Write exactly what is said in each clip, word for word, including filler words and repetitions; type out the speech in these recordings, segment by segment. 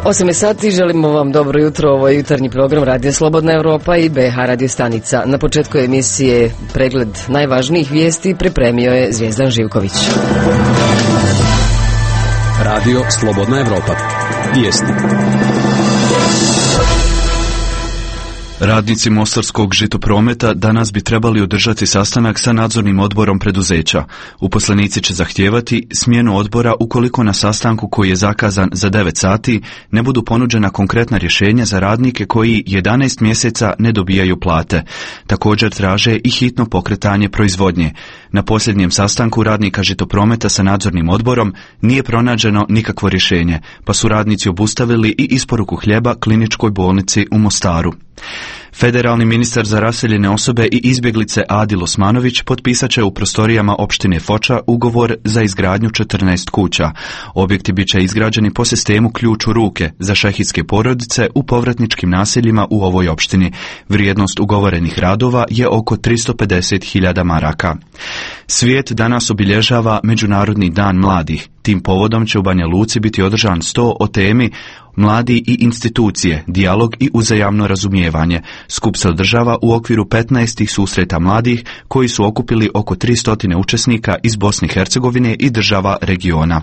osam sati, želimo vam dobro jutro, ovo je jutarnji program Radio Slobodna Evropa i B H radio stanica. Na početku emisije pregled najvažnijih vijesti pripremio je Zvijezdan Živković. Radio Slobodna Evropa. Vijesti. Radnici Mostarskog žitoprometa danas bi trebali održati sastanak sa nadzornim odborom preduzeća. Uposlenici će zahtijevati smjenu odbora ukoliko na sastanku koji je zakazan za devet sati ne budu ponuđena konkretna rješenja za radnike koji jedanaest mjeseca ne dobijaju plate. Također traže i hitno pokretanje proizvodnje. Na posljednjem sastanku radnika žitoprometa sa nadzornim odborom nije pronađeno nikakvo rješenje, pa su radnici obustavili i isporuku hljeba kliničkoj bolnici u Mostaru. Federalni ministar za raseljene osobe i izbjeglice Adil Osmanović potpisat će u prostorijama opštine Foča ugovor za izgradnju četrnaest kuća. Objekti bit će izgrađeni po sistemu ključ u ruke za šehidske porodice u povratničkim naseljima u ovoj opštini. Vrijednost ugovorenih radova je oko tristo pedeset hiljada maraka. Svijet danas obilježava Međunarodni dan mladih. Tim povodom će u Banja Luci biti održan sto o temi Mladi i institucije, dijalog i uzajamno razumijevanje. Skup se održava u okviru petnaestih susreta mladih koji su okupili oko tristo učesnika iz Bosne i Hercegovine i država regiona.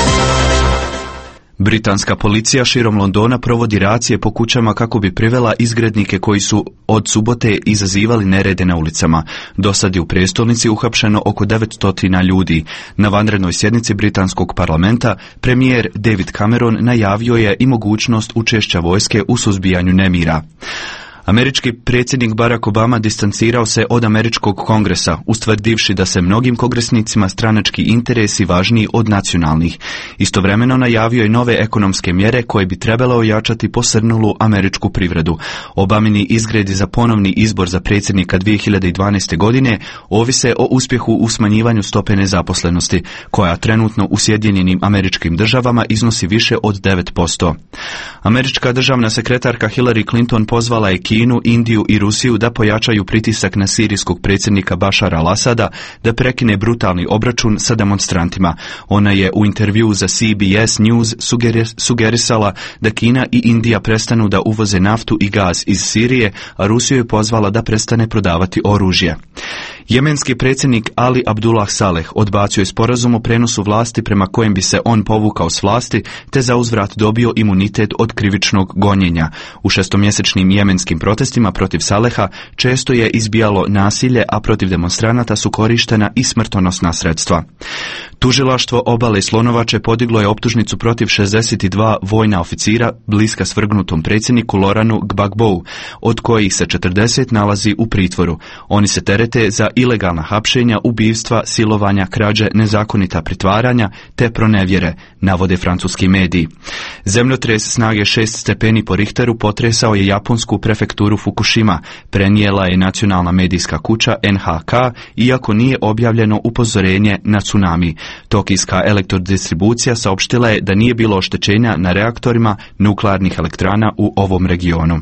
Britanska policija širom Londona provodi racije po kućama kako bi privela izgrednike koji su od subote izazivali nerede na ulicama. Dosad je u prijestolnici uhapšeno oko devetsto ljudi. Na vanrednoj sjednici britanskog parlamenta premijer David Cameron najavio je i mogućnost učešća vojske u suzbijanju nemira. Američki predsjednik Barack Obama distancirao se od američkog kongresa, ustvrdivši da se mnogim kongresnicima stranački interesi važniji od nacionalnih. Istovremeno najavio je nove ekonomske mjere koje bi trebalo ojačati posrnulu američku privredu. Obamini izgredi za ponovni izbor za predsjednika dvije hiljade dvanaeste. godine ovise o uspjehu u smanjivanju stope nezaposlenosti, koja trenutno u Sjedinjenim Američkim Državama iznosi više od devet posto. Američka državna sekretarka Hillary Clinton pozvala je Kinu, Indiju i Rusiju da pojačaju pritisak na sirijskog predsjednika Bašara al-Asada da prekine brutalni obračun sa demonstrantima. Ona je u intervjuu za C B S News sugerisala da Kina i Indija prestanu da uvoze naftu i gaz iz Sirije, a Rusiju je pozvala da prestane prodavati oružje. Jemenski predsjednik Ali Abdullah Saleh odbacio je sporazum o prenosu vlasti prema kojem bi se on povukao s vlasti te za uzvrat dobio imunitet od krivičnog gonjenja. U šestomjesečnim jemenskim protestima protiv Saleha često je izbijalo nasilje, a protiv demonstranata su korištena i smrtonosna sredstva. Tužilaštvo Obale Slonovače podiglo je optužnicu protiv šezdeset dva vojna oficira bliska svrgnutom predsjedniku Loranu Gbagbou, od kojih se četrdeset nalazi u pritvoru. Oni se terete za ilegalna hapšenja, ubijstva, silovanja, krađe, nezakonita pritvaranja te pronevjere, navode francuski mediji. Zemljotres snage šest stepeni po Richteru potresao je japonsku prefekturu Fukushima, prenijela je nacionalna medijska kuća N H K, iako nije objavljeno upozorenje na tsunami. Tokijska elektrodistribucija saopštila je da nije bilo oštećenja na reaktorima nuklearnih elektrana u ovom regionu.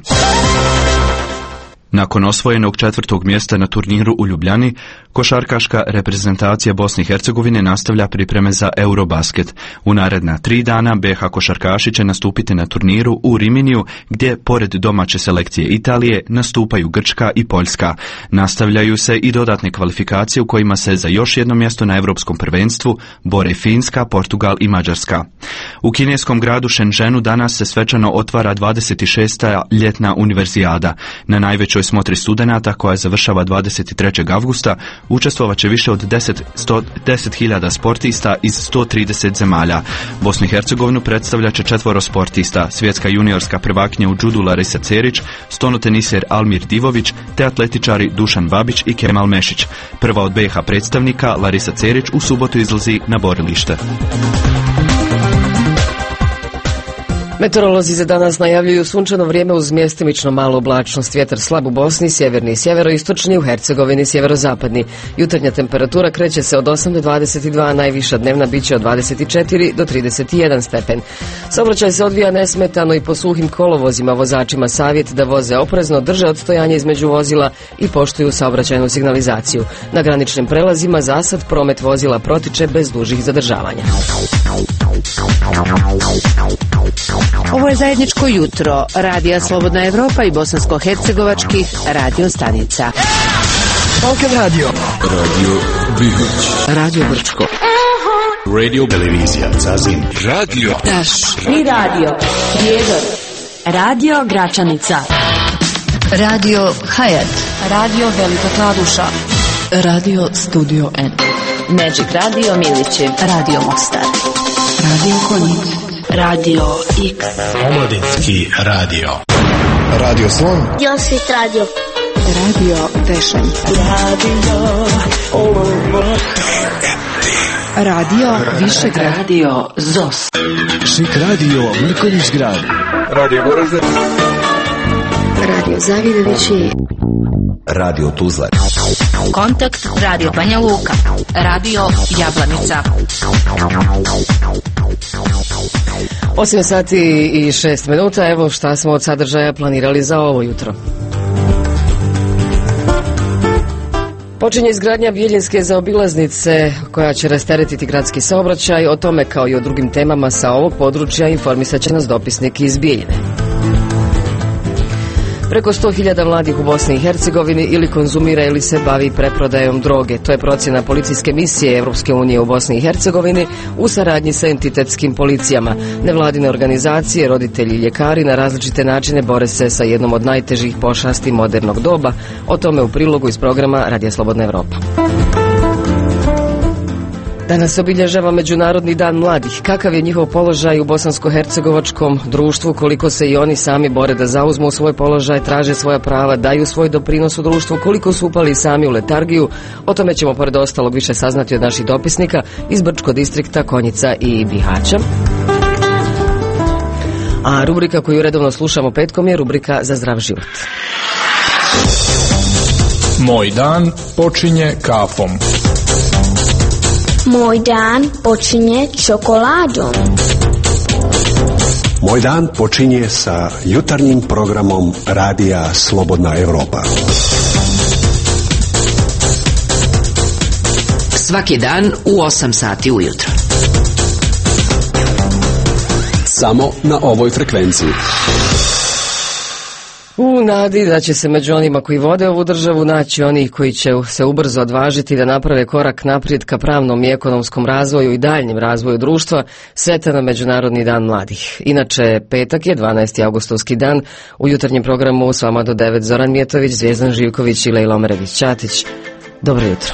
Nakon osvojenog četvrtog mjesta na turniru u Ljubljani, košarkaška reprezentacija Bosne i Hercegovine nastavlja pripreme za Eurobasket. U naredna tri dana B H košarkaši će nastupiti na turniru u Riminiju, gdje pored domaće selekcije Italije nastupaju Grčka i Poljska. Nastavljaju se i dodatne kvalifikacije u kojima se za još jedno mjesto na Europskom prvenstvu bore Finska, Portugal i Mađarska. U kineskom gradu Shenzhenu danas se svečano otvara dvadeset šesta ljetna univerzijada. Na najvećoj smotri studenata, koja završava dvadeset trećeg avgusta, učestvovat će više od deset hiljada sportista iz sto trideset zemalja. Bosnu i Hercegovinu predstavlja će četvoro sportista: svjetska juniorska prvakinja u džudu Larisa Cerić, stonoteniser Almir Divović te atletičari Dušan Babić i Kemal Mešić. Prva od B H predstavnika, Larisa Cerić, u subotu izlazi na borilište. Meteorolozi za danas najavljuju sunčano vrijeme uz mjestimično malu oblačnost, vjetar slab u Bosni, sjeverni i sjeveroistočni, u Hercegovini sjeverozapadni. Jutarnja temperatura kreće se od osam do dvadeset dva, a najviša dnevna biće od dvadeset četiri do trideset jedan stepen. Saobraćaj se odvija nesmetano i po suhim kolovozima, vozačima savjet da voze oprezno, drže odstojanje između vozila i poštuju saobraćajnu signalizaciju. Na graničnim prelazima zasad promet vozila protiče bez dužih zadržavanja. Ovo je zajedničko jutro Radija Slobodna Evropa i bosansko-hercegovačkih radio stanica. Balkan Radio, Radio Bihoć, Radio Brčko, Radio Televizija Zazin, Radio Taš i Radio Prijedor, Radio Gračanica, Radio Hayat, Radio Velika Kladuša, Radio Studio N, Magic Radio Milići, Radio Mostar, Radio Konjic, Radio X, Omladinski radio, Radio Slon, Josit Radio, Radio Vešanje, Radio Radio Višegrad, Radio Zos, Šik Radio Mrkonjić Grad, Radio Goražde, Radio Zavidovići, Radio Tuzla, Kontakt Radio Banja Luka, Radio Jablanica. osam sati i šest minuta, evo šta smo od sadržaja planirali za ovo jutro. Počinje izgradnja Bijeljinske zaobilaznice koja će rasteretiti gradski saobraćaj. O tome kao i o drugim temama sa ovog područja informisat će nas dopisnik iz Bijeljine. Preko sto hiljada mladih u Bosni i Hercegovini ili konzumira ili se bavi preprodajom droge. To je procjena policijske misije Evropske unije u Bosni i Hercegovini u saradnji sa entitetskim policijama. Nevladine organizacije, roditelji i ljekari na različite načine bore se sa jednom od najtežih pošasti modernog doba. O tome u prilogu iz programa Radija Slobodna Evropa. Danas se obilježava Međunarodni dan mladih. Kakav je njihov položaj u bosansko-hercegovačkom društvu, koliko se i oni sami bore da zauzmu svoj položaj, traže svoja prava, daju svoj doprinos u društvu, koliko su upali sami u letargiju, o tome ćemo pored ostalog više saznati od naših dopisnika iz Brčko distrikta, Konjica i Bihaća. A rubrika koju redovno slušamo petkom je rubrika Za zdrav život. Moj dan počinje kafom. Moj dan počinje čokoladom. Moj dan počinje sa jutarnjim programom Radija Slobodna Evropa. svaki dan u osam sati ujutro. Samo na ovoj frekvenciji. U nadi da će se među onima koji vode ovu državu naći oni koji će se ubrzo odvažiti da naprave korak naprijed ka pravnom i ekonomskom razvoju i daljnjem razvoju društva, sretan na Međunarodni dan mladih. Inače, petak je dvanaesti avgustovski dan. U jutarnjem programu s vama do devet Zoran Mijetović, Zvijezdan Živković i Lejla Omerević-Ćatić. Dobro jutro.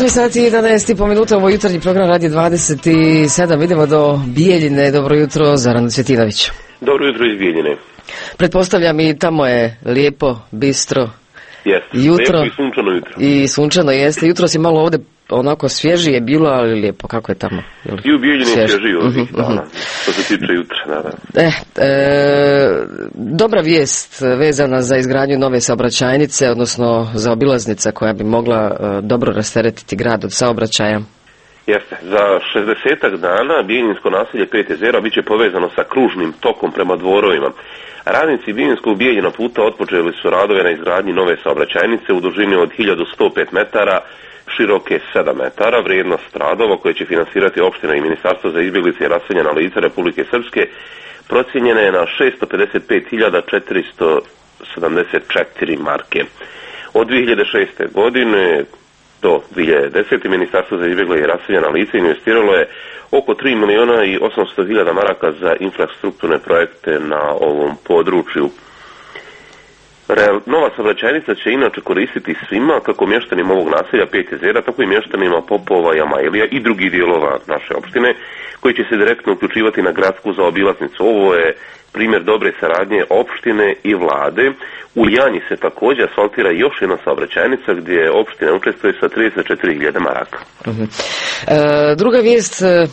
četrnaest sati i jedanaest i po minuta, ovo jutarnji program Radio dvadeset sedam. Idemo do Bijeljine. Dobro jutro, Zoran Cvjetinović. Dobro jutro iz Bijeljine. Pretpostavljam i tamo je lijepo, bistro. Jeste, jutro, lijepo i sunčano jutro. I sunčano jeste. Jutro si malo ovdje onako svježije bilo, ali lijepo. Kako je tamo? I u Bijeljini je svježije ovdje, uh-huh, uh-huh. što se tiče jutra. Da, da. E, e, dobra vijest vezana za izgradnju nove saobraćajnice, odnosno za obilaznica koja bi mogla e, dobro rasteretiti grad od saobraćaja. Jeste, za šezdesetak dana Bijeljinsko naselje Pet jezera bit će povezano sa kružnim tokom prema dvorovima. Radnici Bijeljinskog Bijeljina puta otpočeli su radove na izgradnji nove saobraćajnice u dužini od hiljadu sto pet metara, široke sedam metara. Vrijednost radova koje će finansirati opština i Ministarstvo za izbjeglice i raseljena lica Republike Srpske procijenjena je na šesto pedeset pet hiljada četiristo sedamdeset četiri marke. Od dvije hiljade šeste. godine do dvije hiljade desete. Ministarstvo za izbjegle i raseljena lica investiralo je oko tri milijuna i osamsto hiljada maraka za infrastrukturne projekte na ovom području. Nova saobraćajnica će inače koristiti svima, kako mještanima ovog naselja Pet jezera, tako i mještanima Popova, Jamajlija i drugih dijelova naše opštine, koji će se direktno uključivati na gradsku zaobilaznicu. Ovo je primjer dobre saradnje opštine i vlade. U Ljanji se također asfaltira još jedna saobraćajnica gdje opština učestvuje sa trideset četiri hiljade maraka. Uh-huh. E, druga vijest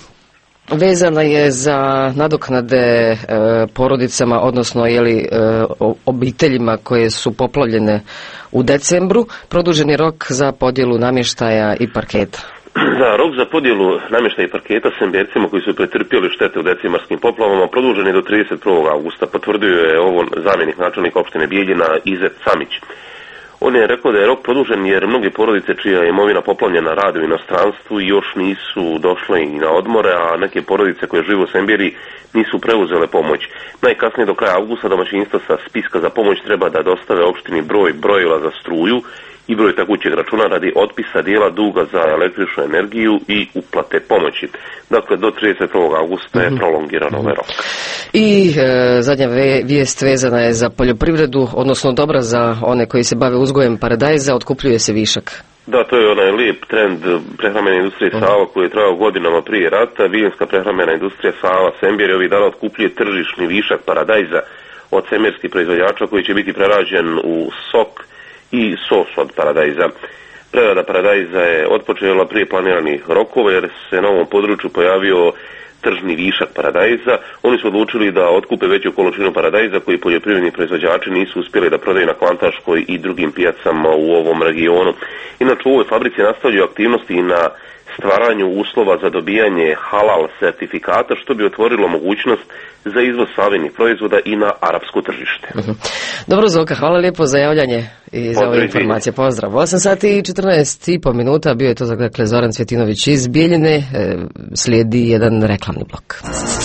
vezana je za nadoknade e, porodicama, odnosno jeli, e, obiteljima koje su poplavljene u decembru. Produžen je rok za podjelu namještaja i parketa. Da, rok za podjelu namještaja i parketa sembercima koji su pretrpjeli štete u decembarskim poplavama produžen je do trideset prvog augusta. Potvrdio je ovo zamjenik načelnika opštine Bijeljina Izet Samić. On je rekao da je rok produžen jer mnoge porodice čija je imovina poplavljena rade u inostranstvu još nisu došle i na odmore, a neke porodice koje žive u Semberi nisu preuzele pomoć. Najkasnije do kraja avgusta domaćinstva sa spiska za pomoć treba da dostave opštini broj brojila za struju i broj tekućeg računa radi otpisa dijela duga za električnu energiju i uplate pomoći. Dakle, do trideset prvog augusta je prolongiran ovaj rok. I e, zadnja ve, vijest vezana je za poljoprivredu, odnosno dobra za one koji se bave uzgojem paradajza, otkupljuje se višak. Da, to je onaj lijep trend prehrambene industrije Sava koji je trajao godinama prije rata. Bijeljinska prehrambena industrija Sava Sember ovih dana otkupljuje tržišni višak paradajza od semerskih proizvođača koji će biti prerađen u sok i sos od paradajza. Prerada paradajza je otpočela prije planiranih rokova jer se na ovom području pojavio tržni višak paradajza. Oni su odlučili da otkupe veću količinu paradajza koji poljoprivredni proizvođači nisu uspjeli da prodaju na Kvantaškoj i drugim pijacama u ovom regionu. Inače, u ovoj fabrici nastavljaju aktivnosti i na stvaranju uslova za dobijanje halal certifikata, što bi otvorilo mogućnost za izvoz savenih proizvoda i na arapsko tržište. Uh-huh. Dobro, Zoka, hvala lijepo za javljanje i za ove informacije. Pozdrav. osam sati i četrnaest i po minuta, bio je to dakle Zoran Cvjetinović iz Bijeljine. E, slijedi jedan reklamni blok.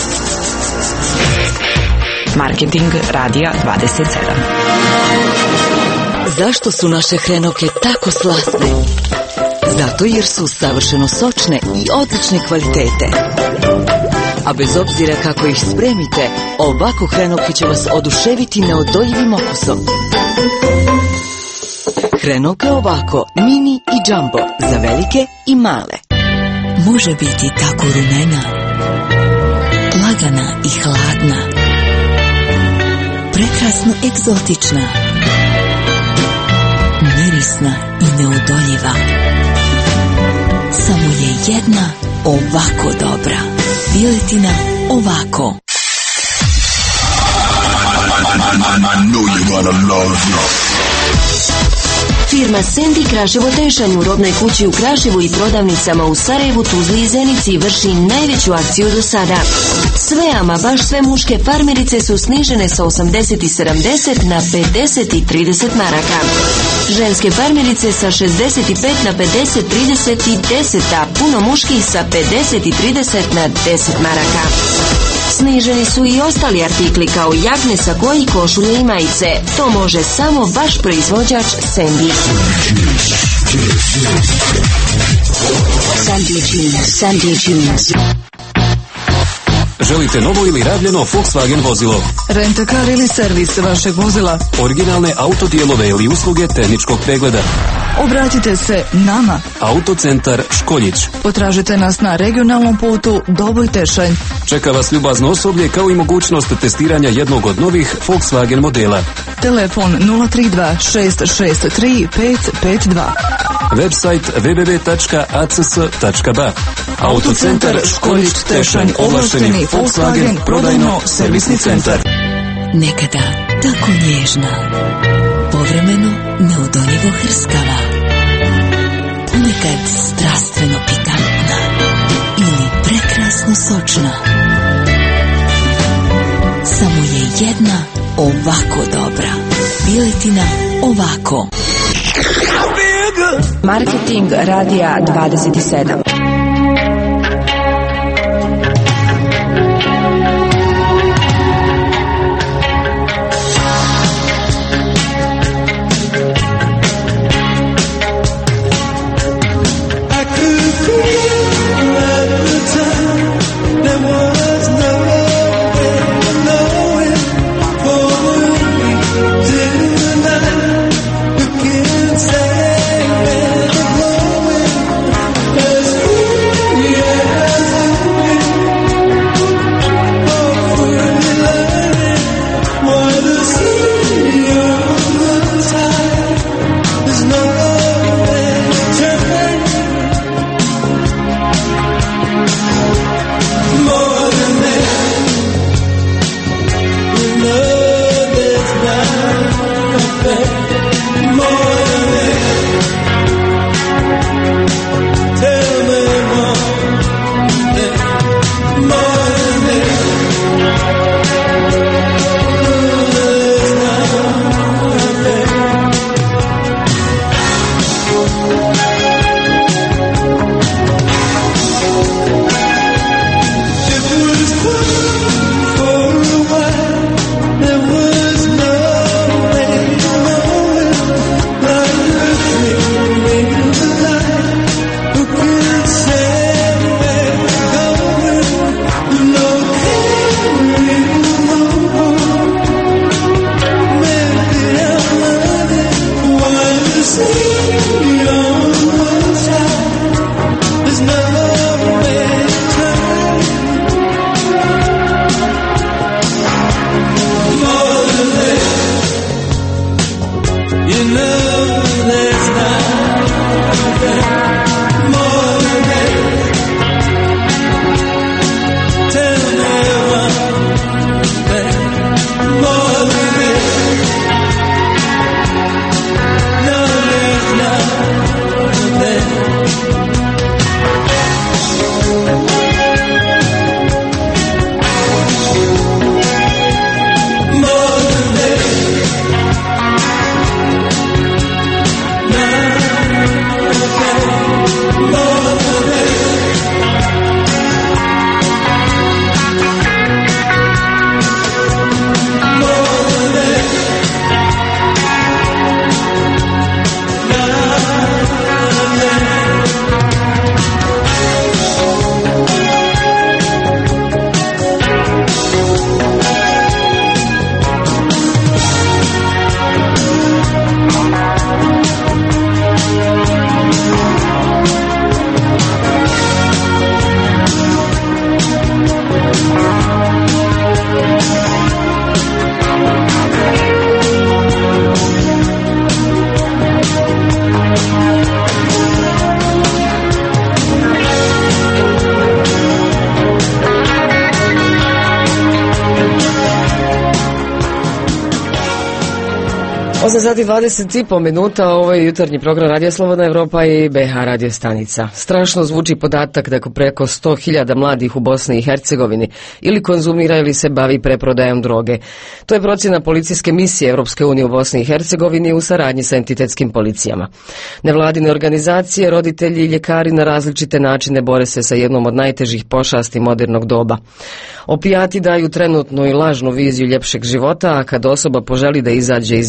Marketing Radija dvadeset sedam. Zašto su naše hrenovke tako slasne? Zato jer su savršeno sočne i odlične kvalitete. A bez obzira kako ih spremite, ovako hrenovke će vas oduševiti neodoljivim okusom. Hrenovke ovako, mini i jumbo, za velike i male. Može biti tako rumena, lagana i hladna, prekrasno egzotična, mirisna i neodoljiva. Samo je jedna ovako dobra. Piletina ovako. Firma Sendi Kraševo Tešanj u robnoj kući u Kraševu i prodavnicama u Sarajevu, Tuzli i Zenici vrši najveću akciju do sada. Sve, ama baš sve muške farmerice su snižene sa osamdeset i sedamdeset na pedeset i trideset maraka. Ženske farmerice sa šezdeset i pet na pedeset, trideset i deset, a puno muških sa pedeset i trideset na deset maraka. Sniženi su i ostali artikli kao jakne, sakoji, košulje i majice. To može samo vaš proizvođač Sendi. Sandy Jeans, Sandy Jeans. Želite novo ili rabljeno Volkswagen vozilo? Rentakar ili servis vašeg vozila? Originalne autodijelove ili usluge tehničkog pregleda? Obratite se nama. Autocentar Školjić. Potražite nas na regionalnom putu Doboj Tešanj. Čeka vas ljubazno osoblje kao i mogućnost testiranja jednog od novih Volkswagen modela. Telefon nula tri dva šest šest tri pet pet dva. Website w w w tačka a c s tačka b a. Autocentar Školjić Tešanj, ovlašteni Volkswagen prodajno-servisni centar. Nekada tako nježna, povremeno neodoljivo hrskava, ponekad strastveno pikantna ili prekrasno sočna. Samo je jedna ovako dobra. Piletina ovako. Marketing radija dvadeset sedam. osam sati dvadeset i po minuta, ovo je jutarnji program Radio Slobodna Evropa i B H radio stanica. Strašno zvuči podatak da preko sto hiljada mladih u Bosni i Hercegovini ili konzumira ili se bavi preprodajom droge. To je procjena policijske misije Europske unije u Bosni i Hercegovini u saradnji sa entitetskim policijama. Nevladine organizacije, roditelji i ljekari na različite načine bore se sa jednom od najtežih pošasti modernog doba. Opijati daju trenutnu i lažnu viziju ljepšeg života, a kad osoba poželi da izađe iz vizije i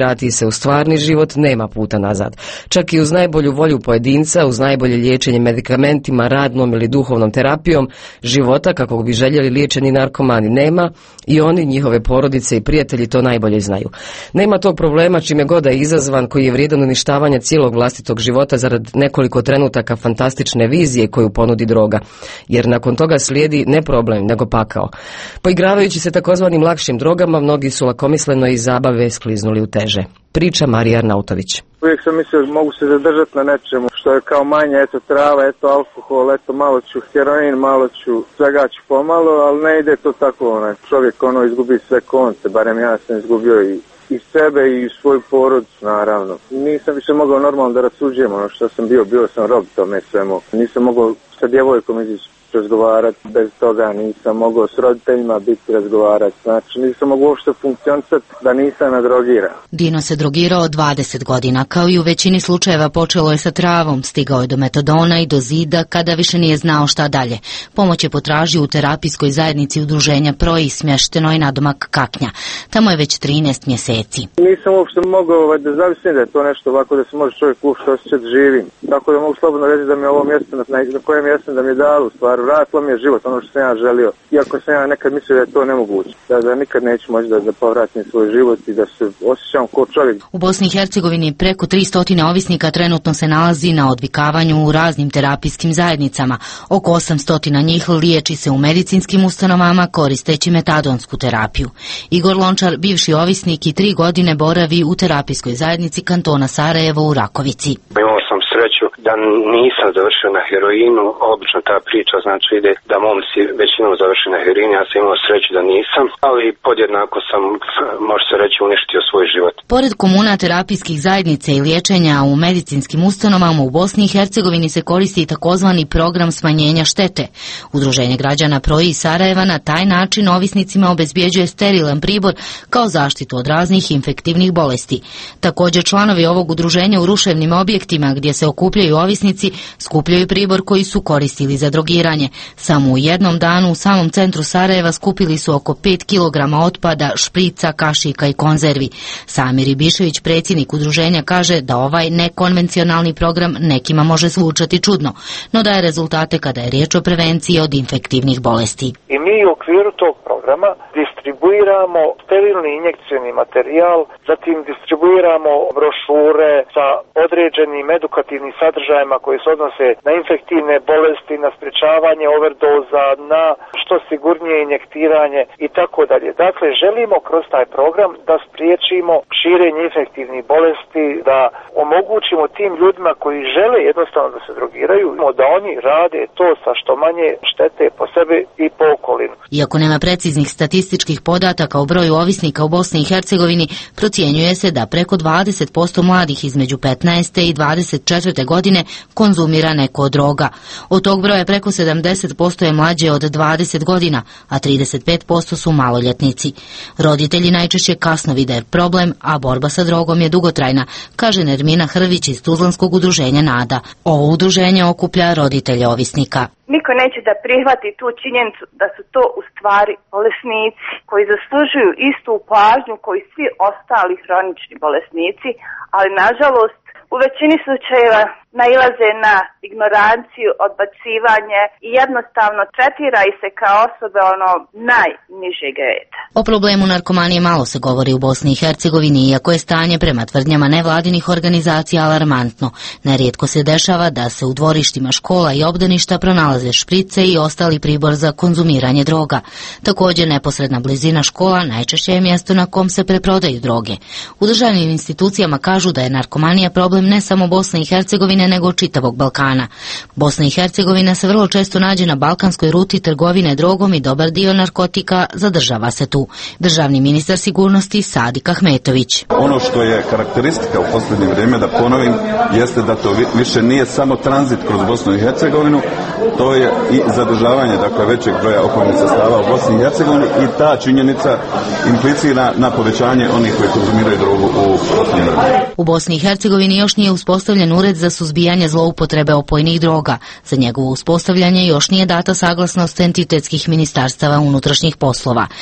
vrati se u stvarni život, nema puta nazad. Čak i uz najbolju volju pojedinca, uz najbolje liječenje medikamentima, radnom ili duhovnom terapijom, života kakvog bi željeli liječeni narkomani nema i oni, njihove porodice i prijatelji to najbolje znaju. Nema tog problema čime god je izazvan, koji je vrijedan uništavanja cijelog vlastitog života zarad nekoliko trenutaka fantastične vizije koju ponudi droga, jer nakon toga slijedi ne problem, nego pakao. Poigravajući se takozvanim lakšim drogama, mnogi su lakomisleno iz zabave skliznuli u teže. Priča Marija Arnautović. Uvijek sam mislio mogu se zadržati na nečemu što je kao manje, eto trava, eto alkohol, eto malo ću heroin, malo ću, svega ću pomalo, ali ne ide to tako, onaj čovjek ono izgubi sve konce, barem ja sam izgubio i i sebe i svoju porodicu, naravno. Nisam više mogao normalno da rasuđujem ono što sam bio, bio sam rob tome svemu. Nisam mogao sa djevojkom izići razgovarati, bez toga nisam mogao s roditeljima biti razgovarati, znači nisam mogao uopšte funkcionisati da nisam nadrogiran. Dino se drogirao dvadeset godina, kao i u većini slučajeva počelo je sa travom, stigao je do metadona i do zida kada više nije znao šta dalje. Pomoć je potražio u terapijskoj zajednici udruženja Proji, smještenoj nadomak Kaknja. Tamo je već trinaest mjeseci. Nisam uopšte mogao ovaj, da zavisnim da je to nešto ovako da se može čovjek uopšte osjećati živim. Tako da mogu slobodno reći da mi je ovo mjesto na, na kojem mjesto da mi je dalo u stvari. Vratilo mi je život, ono što sam ja želio. Iako sam ja nekad mislio da je to nemoguće. Da, da nikad neću moći da, da povratim svoj život i da se osjećam kao čovjek. U Bosni i Hercegovini preko tristo ovisnika trenutno se nalazi na odvikavanju u raznim terapijskim zajednicama. Oko osamsto njih liječi se u medicinskim ustanovama koristeći metadonsku terapiju. Igor Lončar, bivši ovisnik i tri godine boravi u terapijskoj zajednici kantona Sarajevo u Rakovici. Imao sam sreću da nisam završio na heroinu, obično ta priča znači ide da momci većinom završi na heroinu, ja sam imao sreću da nisam, ali podjednako sam, može se reći, uništio svoj život. Pored komuna terapijskih zajednica i liječenja u medicinskim ustanovama u Bosni i Hercegovini se koristi takozvani program smanjenja štete. Udruženje građana Proji iz Sarajeva na taj način ovisnicima obezbjeđuje sterilan pribor kao zaštitu od raznih infektivnih bolesti. Također članovi ovog udruženja u ruševnim objektima gdje se okupljaju ovisnici skupljaju pribor koji su koristili za drogiranje. Samo u jednom danu u samom centru Sarajeva skupili su oko pet kilograma otpada, šprica, kašika i konzervi. Samir Ibišević, predsjednik udruženja, kaže da ovaj nekonvencionalni program nekima može zvučati čudno, no daje rezultate kada je riječ o prevenciji od infektivnih bolesti. I mi u okviru tog programa distribuiramo sterilni injekcioni materijal, zatim distribuiramo brošure sa određenim edukativnim sadržajima koji se odnose na infektivne bolesti, na sprječavanje overdoza, na što sigurnije injektiranje i tako dalje. Dakle, želimo kroz taj program da spriječimo širenje infektivnih bolesti, da omogućimo tim ljudima koji žele jednostavno da se drogiraju, da oni rade to sa što manje štete po sebi i po okolinu. Iako nema preciznih statističkih podataka o broju ovisnika u Bosni i Hercegovini, procjenjuje se da preko dvadeset posto mladih između petnaeste i dvadeset četvrte godine konzumira neko od droga. Od tog broja preko sedamdeset posto je mlađe od dvadeset godina, a trideset pet posto su maloljetnici. Roditelji najčešće kasno vide problem, a borba sa drogom je dugotrajna, kaže Nermina Hrvić iz Tuzlanskog udruženja Nada. Ovo udruženje okuplja roditelje ovisnika. Niko neće da prihvati tu činjenicu da su to u stvari bolesnici koji zaslužuju istu pažnju koji svi ostali hronični bolesnici, ali nažalost u većini slučajeva nailaze na ignoranciju, odbacivanje i jednostavno tretira ih se kao osobe ono najnižeg reda. O problemu narkomanije malo se govori u Bosni i Hercegovini, iako je stanje prema tvrdnjama nevladinih organizacija alarmantno. Nerijetko se dešava da se u dvorištima škola i obdaništa pronalaze šprice i ostali pribor za konzumiranje droga. Također, neposredna blizina škola najčešće je mjesto na kom se preprodaju droge. U državnim institucijama kažu da je narkomanija problem ne samo Bosne i Hercegovine, nego čitavog Balkana. Bosna i Hercegovina se vrlo često nađe na balkanskoj ruti trgovine drogom i dobar dio narkotika zadržava se tu. Državni ministar sigurnosti Sadik Ahmetović. Ono što je karakteristika u posljednje vrijeme, da ponovim, jeste da to više nije samo tranzit kroz Bosnu i Hercegovinu, to je i zadržavanje, dakle, većeg broja opojnih sredstava u Bosni i Hercegovini i ta činjenica implicira na povećanje onih koji konzumiraju drogu u posljednje vrijeme. U Bosni i Hercegovini još nije uspostavljen ured za suzbijanje zloupotrebe opojnih droga. Za njegovo uspostavljanje još nije data saglasnost entitetskih ministarstava unutrašnjih poslova. Nina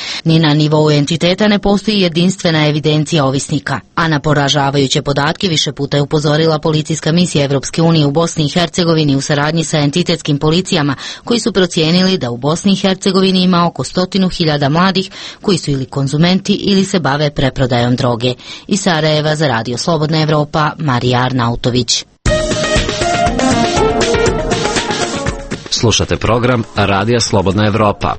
Na nivou entiteta ne postoji jedinstvena evidencija ovisnika, a na poražavajuće podatke više puta je upozorila policijska misija Evropske unije u Bosni i Hercegovini u saradnji sa entitetskim policijama, koji su procijenili da u Bosni i Hercegovini ima oko stotinu hiljada mladih koji su ili konzumenti ili se bave preprodajom droge. Iz Sarajeva za Radio Slobodna Evropa, Marija Arnautović. Slušate program Radija Slobodna Evropa.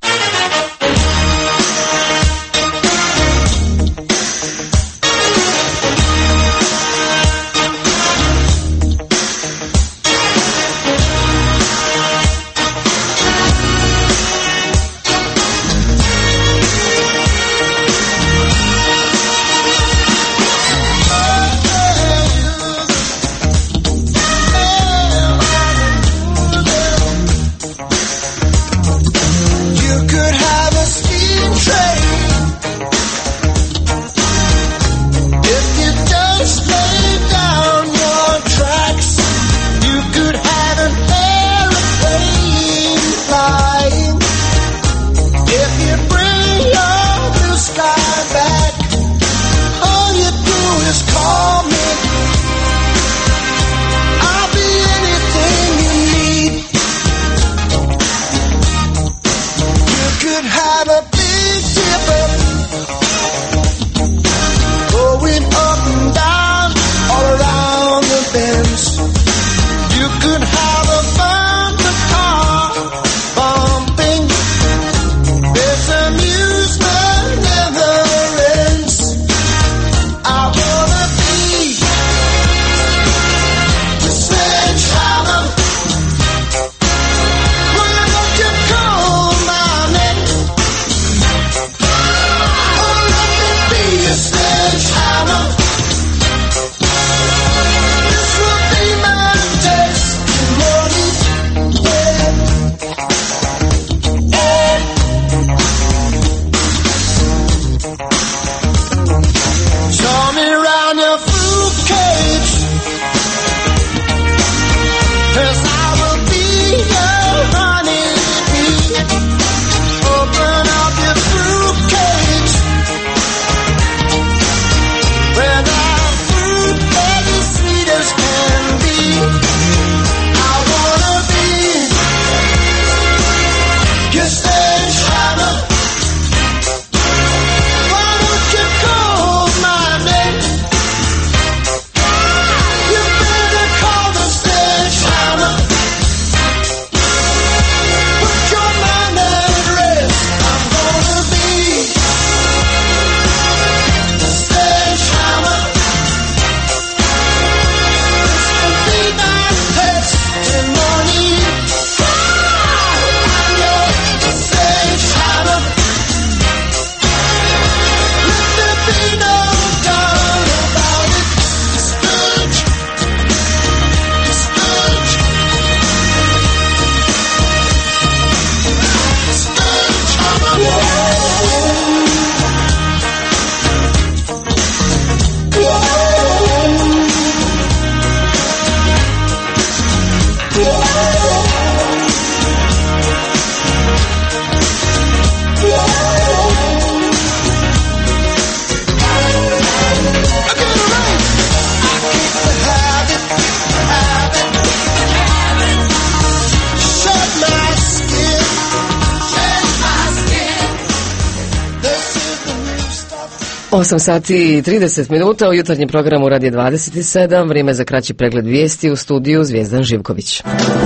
osam sati i trideset minuta u jutarnjem programu Radio dvadeset sedam, vrijeme za kraći pregled vijesti u studiju Zvijezdan Živković.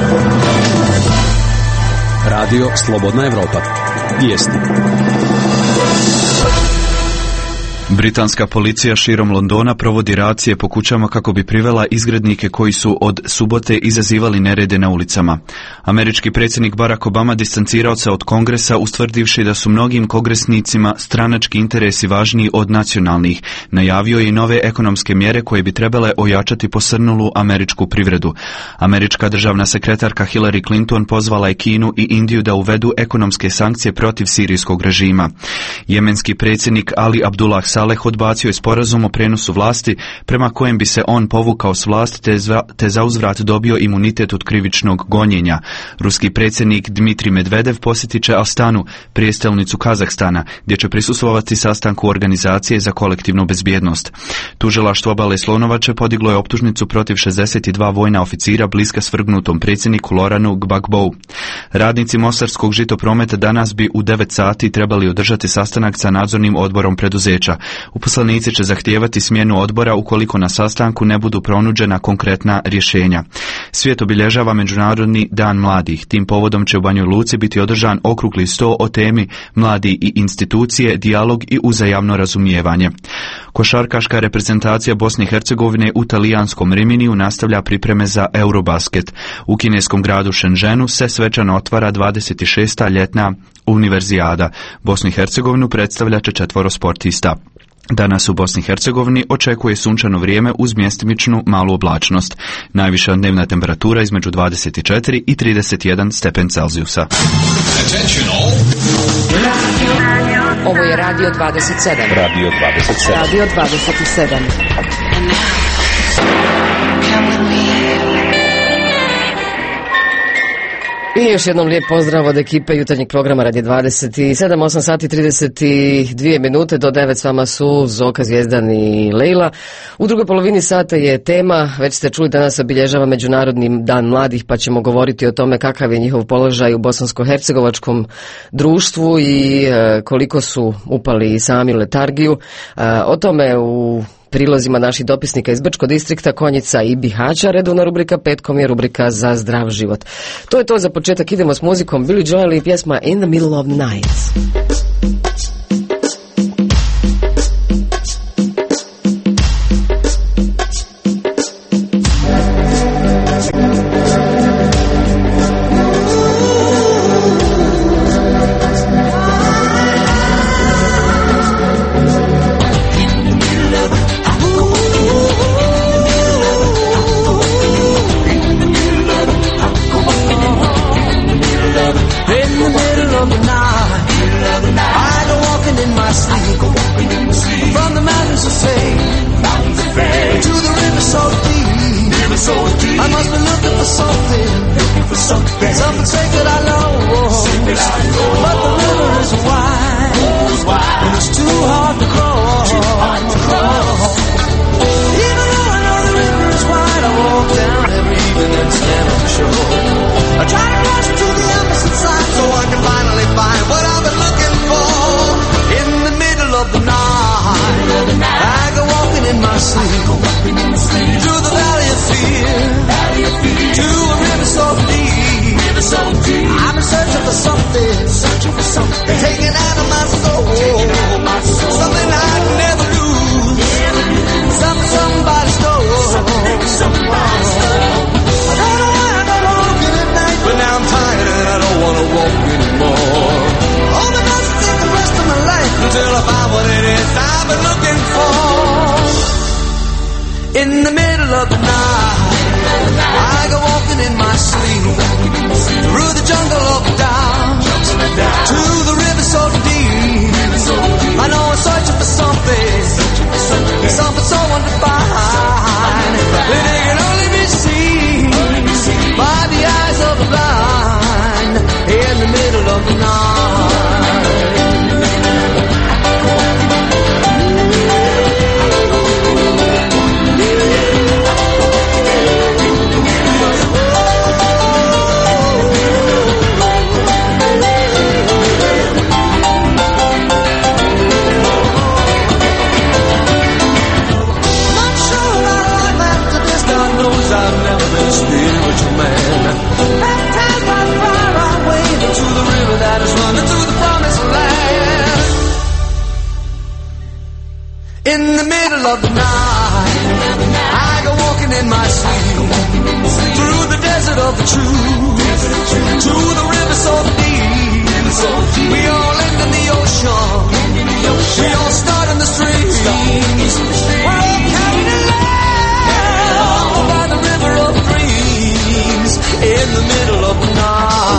Radio Slobodna Evropa. Vijesti. Britanska policija širom Londona provodi racije po kućama kako bi privela izgrednike koji su od subote izazivali nerede na ulicama. Američki predsjednik Barack Obama distancirao se od Kongresa ustvrdivši da su mnogim kongresnicima stranački interesi važniji od nacionalnih. Najavio je i nove ekonomske mjere koje bi trebale ojačati posrnulu američku privredu. Američka državna sekretarka Hillary Clinton pozvala je Kinu i Indiju da uvedu ekonomske sankcije protiv sirijskog režima. Jemenski predsjednik Ali Abdullah Saleh Saleh odbacio je sporazum o prenosu vlasti prema kojem bi se on povukao s vlasti te, zva, te zauzvrat dobio imunitet od krivičnog gonjenja. Ruski predsjednik Dmitrij Medvedev posjetit će Astanu, prijestolnicu Kazahstana, gdje će prisustvovati sastanku Organizacije za kolektivnu bezbjednost. Tužilaštvo Obale Slonovače podiglo je optužnicu protiv šezdeset dva vojna oficira bliska svrgnutom predsjedniku Loranu Gbagbou. Radnici mostarskog žitoprometa danas bi u devet sati trebali održati sastanak sa nadzornim odborom preduzeća. Uposlenici će zahtijevati smjenu odbora ukoliko na sastanku ne budu pronuđena konkretna rješenja. Svijet obilježava Međunarodni dan mladih. Tim povodom će u Banjoj Luci biti održan okrugli sto o temi mladi i institucije, dijalog i uzajamno razumijevanje. Košarkaška reprezentacija Bosne i Hercegovine u talijanskom Riminiju nastavlja pripreme za Eurobasket. U kineskom gradu Shenzhenu se svečano otvara dvadeset šesta ljetna univerzijada. Bosnu i Hercegovinu predstavlja će četvoro sportista. Danas u Bosni i Hercegovini očekuje sunčano vrijeme uz mjestimičnu malu oblačnost. Najviša dnevna temperatura između dvadeset četiri i trideset jedan stepen Celzijusa. Ovo je Radio dvadeset sedam. Radio dvadeset sedam. Radio dvadeset sedam. I još jednom lijep pozdrav od ekipe jutarnjeg programa Radio dvadeset sedam, osam sati trideset dvije minute, do devet s vama su Zoka, Zvijezdan i Lejla. U drugoj polovini sata je tema, već ste čuli, danas obilježava Međunarodni dan mladih, pa ćemo govoriti o tome kakav je njihov položaj u bosansko-hercegovačkom društvu i e, koliko su upali sami u letargiju. E, o tome u prilozima naših dopisnika iz Brčkog distrikta, Konjica i Bihaća. Redovna rubrika petkom je rubrika za zdrav život. To je to za početak, idemo s muzikom. Billy Joel i pjesma In the Middle of the Night.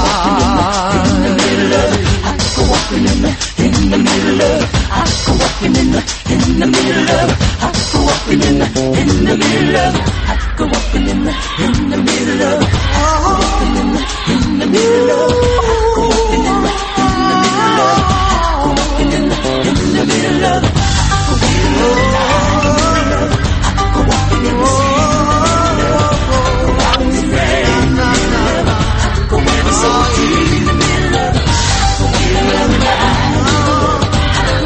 In the middle of in the, in the middle of, I go walking in the, in the middle of, I go walking in the, in the middle of, I go walking in the, in the middle of, I go walking in the, in the middle of, I go walking in the, in the middle of, I go walking in the, I go walking in the, I go ever so deep in the middle of, I go in the middle of.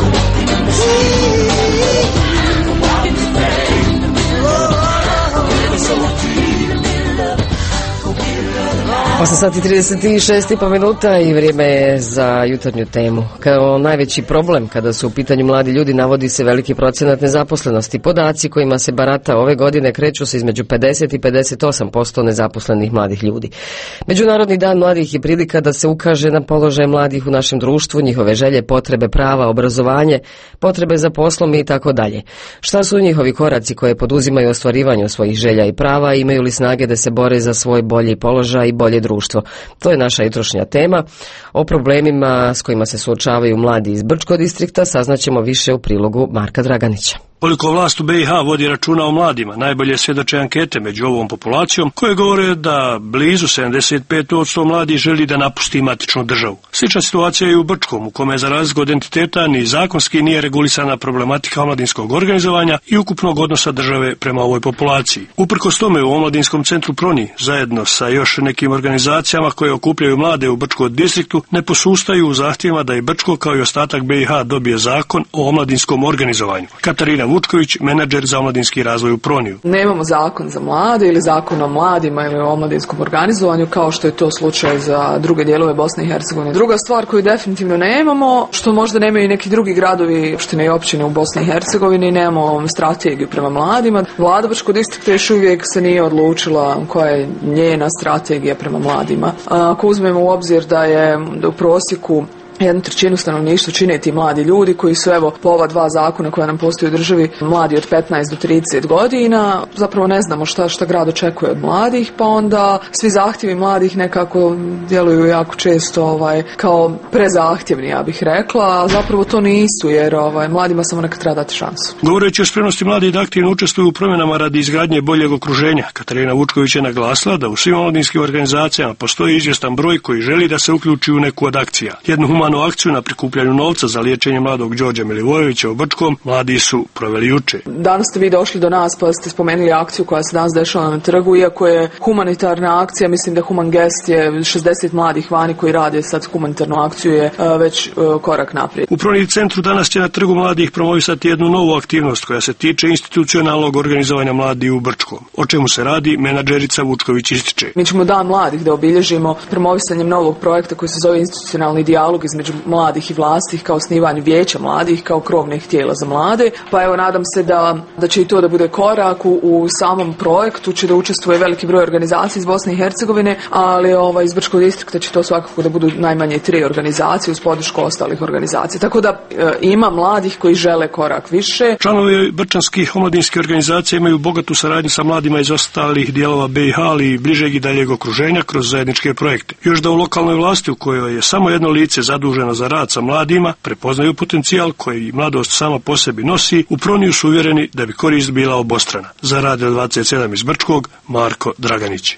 osam sati trideset šest i po minuta i vrijeme je za jutarnju temu. Kao najveći problem kada su u pitanju mladi ljudi navodi se veliki procenat nezaposlenosti. Podaci kojima se barata ove godine kreću se između pedeset i pedeset osam posto nezaposlenih mladih ljudi. Međunarodni dan mladih je prilika da se ukaže na položaj mladih u našem društvu, njihove želje, potrebe, prava, obrazovanje, potrebe za poslom i tako dalje. Šta su njihovi koraci koje poduzimaju ostvarivanju svojih želja i prava, imaju li snage da se bore za svoj bolji položaj i bolje društvo? To je naša jutrošnja tema. O problemima s kojima se suočavaju mladi iz Brčkog distrikta saznaćemo više u prilogu Marka Draganića. Koliko vlast u B i H vodi računa o mladima, najbolje svjedoče ankete među ovom populacijom, koje govore da blizu sedamdeset pet posto mladih želi da napusti matičnu državu. Slična situacija je i u Brčkom, u kome za razliku od entiteta ni zakonski nije regulisana problematika omladinskog organizovanja i ukupnog odnosa države prema ovoj populaciji. Uprkos tome u Omladinskom centru Proni, zajedno sa još nekim organizacijama koje okupljaju mlade u Brčkom distriktu, ne posustaju u zahtjevima da i Brčko kao i ostatak B i H dobije zakon o omladinskom organizovanju. Katarina Vučković, menadžer za omladinski razvoj u Proniju. Nemamo zakon za mlade ili zakon o mladima ili o omladinskom organizovanju kao što je to slučaj za druge dijelove Bosne i Hercegovine. Druga stvar koju definitivno nemamo, što možda nemaju i neki drugi gradovi, opštine i općine u Bosni i Hercegovini, nemamo strategiju prema mladima. Vlada Brčkog distrikta još uvijek se nije odlučila koja je njena strategija prema mladima. Ako uzmemo u obzir da je u prosjeku jednu trećinu stanovništva čine ti mladi ljudi koji su evo po ova dva zakona koja nam postoji u državi mladi od petnaest do trideset godina, zapravo ne znamo šta, šta grad očekuje od mladih, pa onda svi zahtjevi mladih nekako djeluju jako često ovaj, kao prezahtjevni, ja bih rekla, a zapravo to nisu jer ovaj, mladima samo nekad treba dati šansu. Govoreći o spremnosti mladih da aktivno učestvuju u promjenama radi izgradnje boljeg okruženja, Katarina Vučković je naglasila da u svim omladinskim organizacijama postoji izvjestan broj koji želi da se uključi u neku od akcija. Jednu humanu akciju na prikupljanju novca za liječenje mladog Đorđa Milivojevića u Brčkom mladi su proveli juče. Danas ste vi došli do nas pa ste spomenuli akciju koja se danas dešava na trgu, iako je humanitarna akcija, mislim da Human Gest je šezdeset mladih vani koji rade sad humanitarnu akciju je već korak naprijed. U Proni centru danas će na trgu mladih promovisati jednu novu aktivnost koja se tiče institucionalnog organizovanja mladih u Brčkom. O čemu se radi, menadžerica Vučković ističe. Mi ćemo dan mladih da obilježimo promovisanjem novog projekta koji se zove institucionalni dijalog između mladih i vlasti kao osnivanje vijeća mladih kao krovnih tijela za mlade. Pa evo nadam se da, da će i to da bude korak u, u samom projektu, će da učestvuje veliki broj organizacija iz Bosne i Hercegovine, ali ovaj, iz Brčkog distrikta će to svakako da budu najmanje tri organizacije uz podršku ostalih organizacija. Tako da e, ima mladih koji žele korak više. Članovi brčanskih omladinskih organizacija imaju bogatu saradnju sa mladima iz ostalih dijelova B i H, ali i bližeg i daljeg okruženja kroz zajedničke projekte. Još da u lokalnoj vlasti u kojoj je samo jedno lice zaduženo za rad sa mladima, prepoznaju potencijal koji mladost sama po sebi nosi, u Proniju su uvjereni da bi korist bila obostrana. Za Radio dvadeset sedam iz Brčkog, Marko Draganić.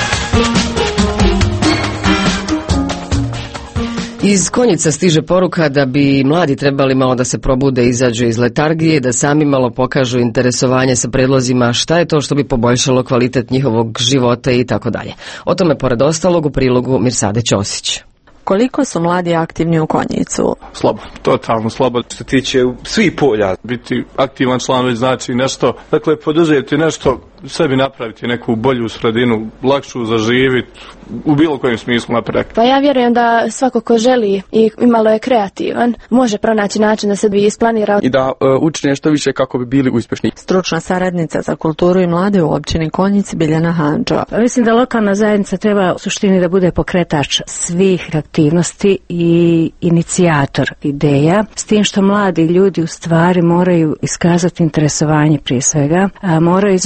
Iz Konjica stiže poruka da bi mladi trebali malo da se probude, izađu iz letargije, da sami malo pokažu interesovanje sa predlozima šta je to što bi poboljšalo kvalitet njihovog života i tako dalje. O tome pored ostalog u prilogu Mirsade Ćosić. Koliko su mladi aktivni u Konjicu? Slobodno, totalno slobodno. Što se tiče svih polja, biti aktivan član već znači nešto, dakle poduzeti nešto, sebi napraviti neku bolju sredinu, lakšu zaživiti, u bilo kojem smislu napraviti. Pa ja vjerujem da svako ko želi i imalo je kreativan, može pronaći način da se bi isplanirao. I da uh, uči nešto više kako bi bili uspješni. Stručna saradnica za kulturu i mlade u općini Konjici Biljana Handžo. Pa mislim da lokalna zajednica treba u suštini da bude pokretač svih aktivnosti i inicijator ideja, s tim što mladi ljudi u stvari moraju iskazati interesovanje prije svega, a moraju izreći ono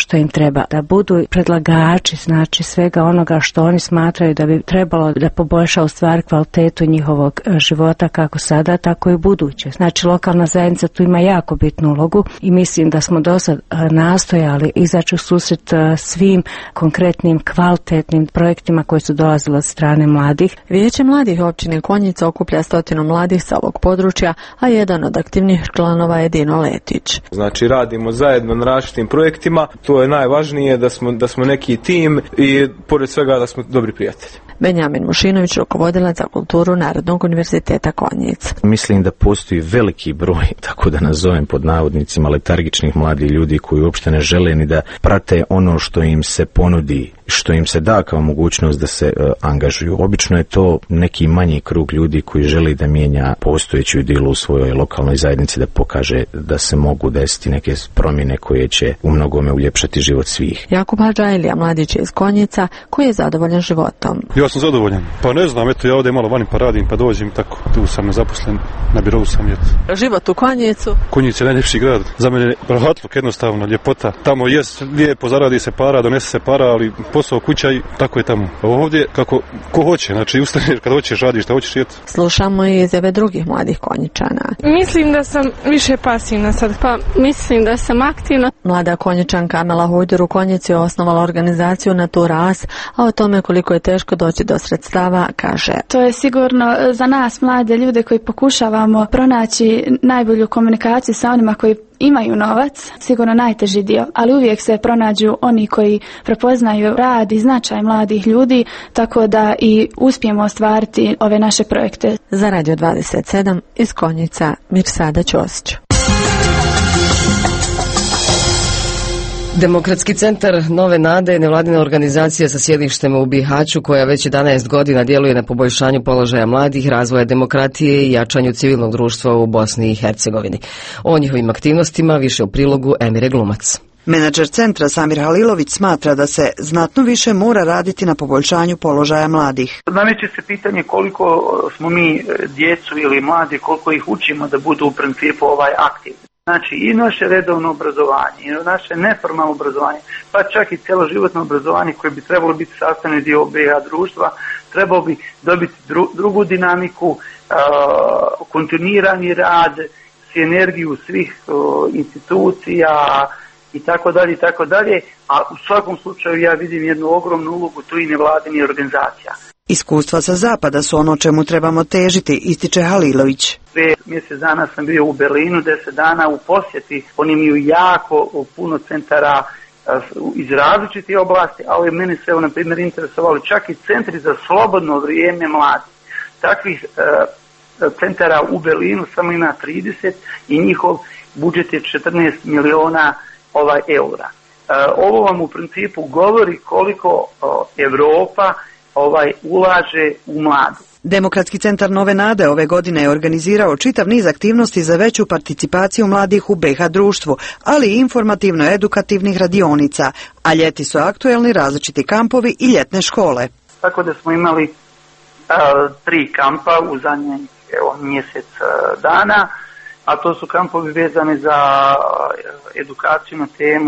što im treba, da budu predlagači, znači svega onoga što oni smatraju da bi trebalo da poboljša u stvari kvalitetu njihovog života kako sada, tako i buduće. Znači lokalna zajednica tu ima jako bitnu ulogu i mislim da smo do sad nastojali izaći u susret svim konkretnim kvalitetnim projektima koji su dolazili od strane mladih. Vijeće mladih općine Konjica okuplja stotinu mladih sa ovog područja, a jedan od aktivnih članova je Dino Letić. Znači radimo zajedno na različitim projektima, to je najvažnije da smo, da smo neki tim i pored svega da smo dobri prijatelji. Benjamin Mušinović, rukovodilac za kulturu Narodnog univerziteta Konjic. Mislim da postoji veliki broj, tako da nazovem pod navodnicima, letargičnih mladih ljudi koji uopšte ne žele ni da prate ono što im se ponudi, što im se da kao mogućnost da se uh, angažuju. Obično je to neki manji krug ljudi koji želi da mijenja postojeću idilu u svojoj lokalnoj zajednici, da pokaže da se mogu desiti neke promjene koje će u mnogome uljepšati život svih. Jakub Hadžajlija, mladić iz Konjica, koji je zadovoljan životom. Ja sam zadovoljan. Pa ne znam, eto ja ovdje malo vanim pa radim, pa dođem tako. Tu sam nezaposlen, na birovu sam eto. Život u Konjicu? Konjic je najljepši grad. Za mene je rahatluk, jednostavno, ljepota. Tamo je lijepo, zaradi se para, donese se para, ali posao, kuća i tako je tamo. Ovdje kako ko hoće, znači ustaneš kad hoćeš, radiš šta hoćeš, eto. Slušamo i izjave drugih mladih Konjičana. Mislim da sam više pasivna sad, pa mislim da sam aktivna. Mlada Konjičanka Amela Hujdur u Konjici je osnovala organizaciju Natura As, a o tome koliko je teško doći do sredstava kaže. To je sigurno za nas mlade ljude koji pokušavamo pronaći najbolju komunikaciju sa onima koji imaju novac, sigurno najteži dio, ali uvijek se pronađu oni koji prepoznaju rad i značaj mladih ljudi, tako da i uspijemo ostvariti ove naše projekte. Za Radio dvadeset sedam iz Konjica, Mirsada Ćosić. Demokratski centar Nove Nade je nevladina organizacija sa sjedištem u Bihaću koja već jedanaest godina djeluje na poboljšanju položaja mladih, razvoja demokratije i jačanju civilnog društva u Bosni i Hercegovini. O njihovim aktivnostima više u prilogu Emire Glumac. Menadžer centra Samir Halilović smatra da se znatno više mora raditi na poboljšanju položaja mladih. Nameće se pitanje koliko smo mi djecu ili mladi, koliko ih učimo da budu u principu ovaj aktivni. Znači i naše redovno obrazovanje, i naše neformalno obrazovanje, pa čak i cjeloživotno obrazovanje koje bi trebalo biti sastavni dio B iH društva, trebalo bi dobiti dru, drugu dinamiku, uh, kontinuirani rad, sinergiju svih uh, institucija i tako dalje i tako dalje, a u svakom slučaju ja vidim jednu ogromnu ulogu tu i nevladinih organizacija. Iskustva sa zapada su ono čemu trebamo težiti, ističe Halilović. Prije mjesec dana sam bio u Berlinu, deset dana u posjeti. Oni imaju jako puno centara iz različitih oblasti, ali meni se, na primjer, interesovali čak i centri za slobodno vrijeme mladih. Takvih uh, centara u Berlinu samo ima trideset i njihov budžet je četrnaest miliona ovaj, eura. Uh, ovo vam u principu govori koliko uh, Europa ovaj ulaže u mladu. Demokratski centar Nove Nade ove godine je organizirao čitav niz aktivnosti za veću participaciju mladih u B iH društvu, ali i informativno-edukativnih radionica, a ljeti su aktuelni različiti kampovi i ljetne škole. Tako da smo imali uh, tri kampa u zadnjih evo, mjesec uh, dana, a to su kampovi vezani za uh, edukaciju na temu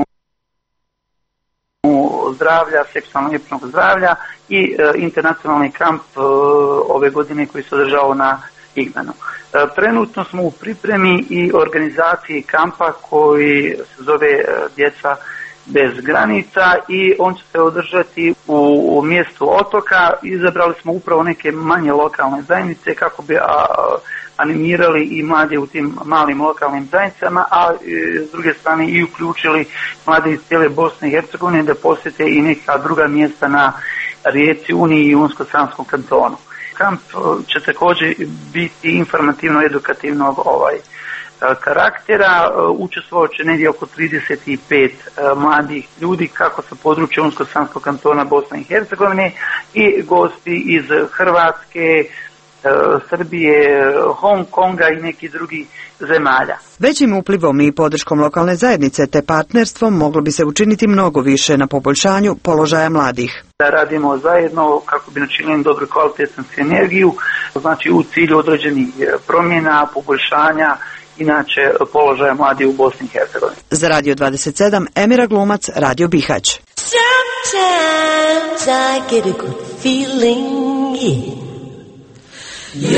zdravlja, seksualno lijepnog zdravlja i e, internacionalni kamp e, ove godine koji se održao na Igmanu. E, trenutno smo u pripremi i organizaciji kampa koji se zove e, Djeca bez granica i on će se održati u, u mjestu Otoka. Izabrali smo upravo neke manje lokalne zajednice kako bi a, animirali i mlade u tim malim lokalnim zajednicama, a e, s druge strane i uključili mlade iz cijele Bosne i Hercegovine da posjete i neka druga mjesta na rijeci Uni i Unsko-Sanskom kantonu. Kamp će također biti informativno-edukativnog ovaj, karaktera, učestvovat će negdje oko trideset pet mladih ljudi kako sa područja Unsko-Sanskog kantona Bosne i Hercegovine i gosti iz Hrvatske, Srbije, Hong Konga i nekih drugih zemalja. Većim uplivom i podrškom lokalne zajednice te partnerstvom moglo bi se učiniti mnogo više na poboljšanju položaja mladih. Da radimo zajedno kako bi načinili dobru kvalitetnu sinergiju, znači u cilju određenih promjena, poboljšanja inače položaja mladih u Bosni i Hercegovini. Za Radio dvadeset sedam, Emira Glumac, Radio Bihać. Sometimes I get a good feeling, yeah.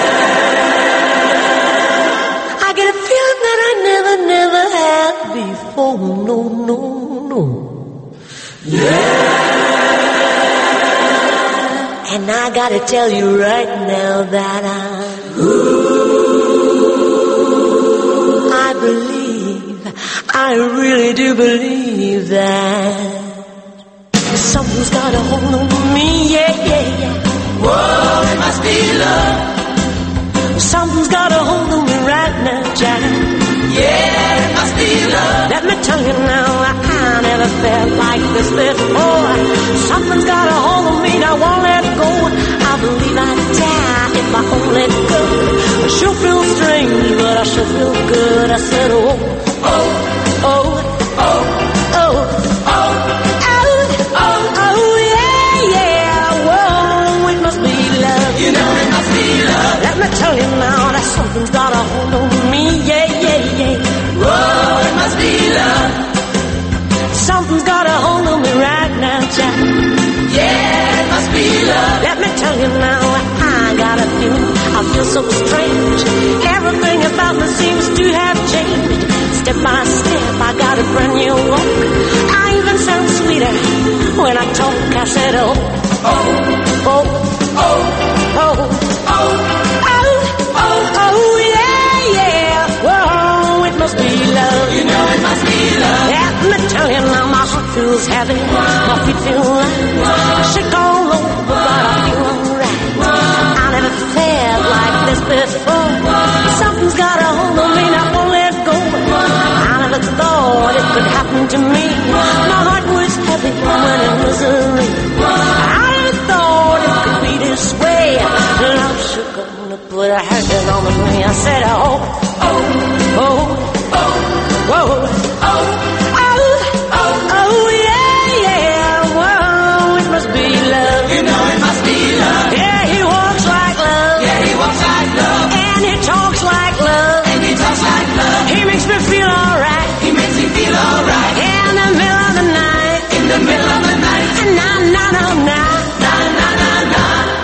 Yeah. I get a feeling that I never, never had before, no, no, no. Yeah. And I gotta tell you right now that I, ooh, I believe, I really do believe that something's got a hold on me, yeah, yeah, yeah. Whoa, it must be love. Something's got a hold on me right now, Jack. Yeah, it must be love. Let me tell you now, I, I never felt like this before. Something's got a hold on me, I won't let go. I believe I'd die if I won't let go. I sure feel strange, but I sure feel good. I said, oh, oh, oh, oh, oh, oh. You know it must be love. Let me tell you now that something's got a hold on me, yeah, yeah, yeah. Whoa, it must be love. Something's got a hold on me right now, Jack. Yeah, it must be love. Let me tell you now, I got a feeling, I feel so strange. Everything about me seems to have changed. Step by step, I got a brand new walk. I even sound sweeter when I talk. I said, oh, oh, oh, oh. Oh, oh, oh, oh, oh, yeah, yeah. Whoa, it must be love. You know it must be love. Let me tell you now, my heart feels heavy, my feet feel light. I shake all over, but I feel alright. I never felt like this before. Something's got a hold on me, and I won't let go. I never thought it could happen to me. My heart was heavy when it was a ring. I never thought it could be this way. Love should gonna put a hand on me. I said, oh, oh, oh, oh, whoa, oh, oh, oh, oh, yeah, yeah, whoa, it must be love. You know it must be love. Yeah, he walks like love. Yeah, he walks like love. And he talks like love. And he talks like love. He makes me feel alright. He makes me feel alright. In the middle of the night. In the middle of the night. Na, na, na, na, na, na, na, na.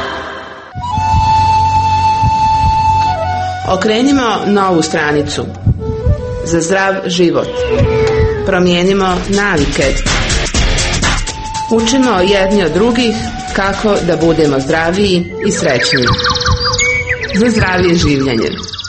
Okrenimo novu stranicu. Za zdrav život. Promijenimo navike. Učimo jedni od drugih kako da budemo zdraviji i srećniji. Za zdravije življenje.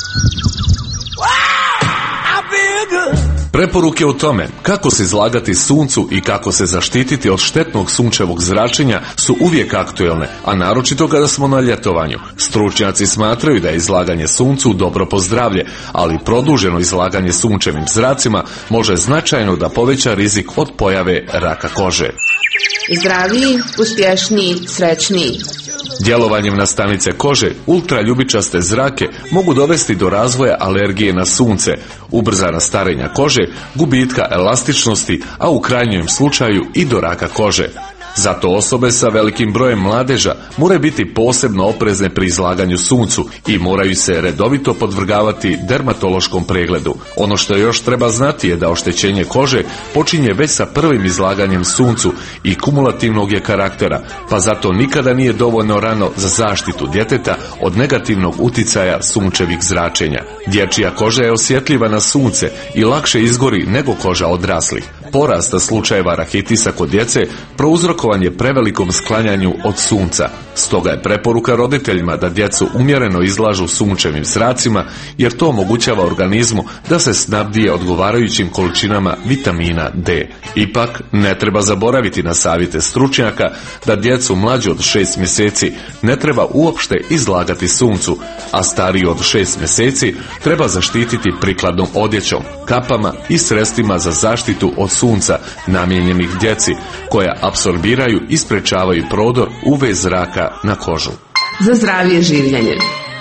Preporuke o tome kako se izlagati suncu i kako se zaštititi od štetnog sunčevog zračenja su uvijek aktuelne, a naročito kada smo na ljetovanju. Stručnjaci smatraju da je izlaganje suncu dobro po zdravlje, ali produženo izlaganje sunčevim zracima može značajno da poveća rizik od pojave raka kože. Zdraviji, uspješniji, srećniji. Djelovanjem na stanice kože, ultraljubičaste zrake mogu dovesti do razvoja alergije na sunce, ubrzana starenja kože, gubitka elastičnosti, a u krajnjem slučaju i do raka kože. Zato osobe sa velikim brojem mladeža moraju biti posebno oprezne pri izlaganju suncu i moraju se redovito podvrgavati dermatološkom pregledu. Ono što još treba znati je da oštećenje kože počinje već sa prvim izlaganjem suncu i kumulativnog je karaktera, pa zato nikada nije dovoljno rano za zaštitu djeteta od negativnog uticaja sunčevih zračenja. Dječja koža je osjetljiva na sunce i lakše izgori nego koža odraslih. Porasta slučajeva rahitisa kod djece prouzrokovan je prevelikom sklanjanju od sunca. Stoga je preporuka roditeljima da djecu umjereno izlažu sunčevim zracima, jer to omogućava organizmu da se snabdije odgovarajućim količinama vitamina D. Ipak, ne treba zaboraviti na savjete stručnjaka da djecu mlađu od šest mjeseci ne treba uopšte izlagati suncu, a stariji od šest mjeseci treba zaštititi prikladnom odjećom, kapama i sredstvima za zaštitu od sunca namijenjenih djeci, koja apsorbiraju i sprečavaju prodor U V zraka na kožu. Za zdravije življenje.